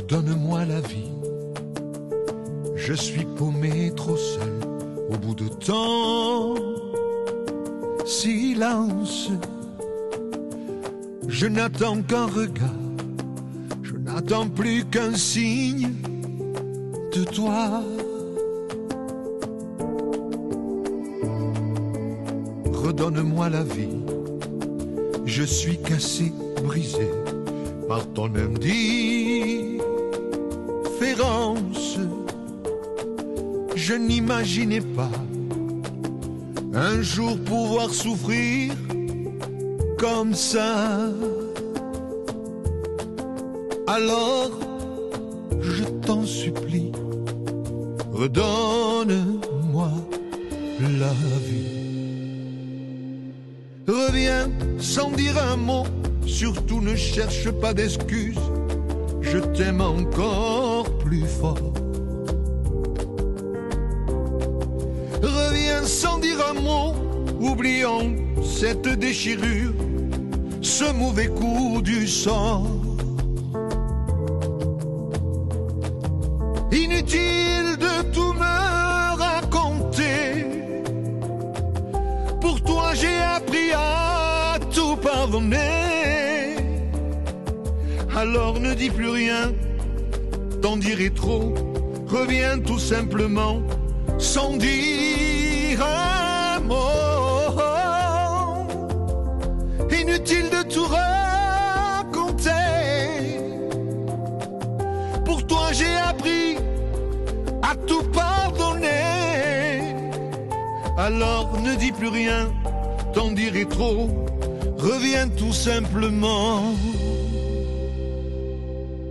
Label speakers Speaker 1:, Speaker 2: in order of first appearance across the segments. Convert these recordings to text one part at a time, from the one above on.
Speaker 1: redonne-moi la vie. Je suis paumé trop seul au bout de tant. Silence. Je n'attends qu'un regard. Je n'attends plus qu'un signe de toi. Redonne-moi la vie. Je suis cassé, brisé par ton indifférence. Je n'imaginais pas un jour pouvoir souffrir comme ça. Alors, je t'en supplie, redonne-moi la vie. Reviens sans dire un mot, surtout ne cherche pas d'excuses. Je t'aime encore plus fort. Reviens sans dire un mot, oublions cette déchirure, ce mauvais coup du sort. Inutile de tout me raconter. Pour toi j'ai appris à tout pardonner. Alors ne dis plus rien, t'en dirai trop. Reviens tout simplement sans dire un mot. Inutile de tout raconter. Pour toi j'ai appris à tout pardonner. Alors ne dis plus rien, t'en dirai trop. Reviens tout simplement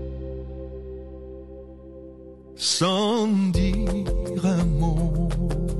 Speaker 1: sans dire un mot.